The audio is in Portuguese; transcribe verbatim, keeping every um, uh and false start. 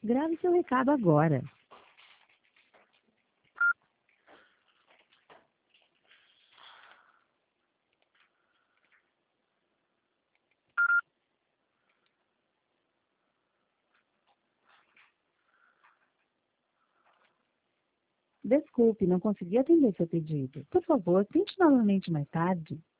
Grave seu recado agora. Desculpe, não consegui atender seu pedido. Por favor, tente novamente mais tarde.